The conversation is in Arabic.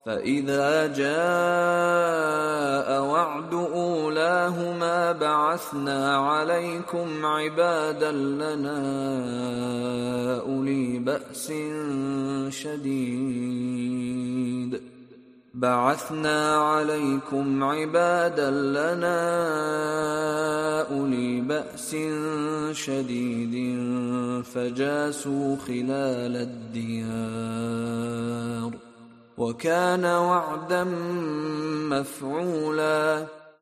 فإذا جاء وعد أولاهما بعثنا عليكم عبادا لنا أولي بأس شديد فجاسوا خلال الديار وكان وعدا مفعولا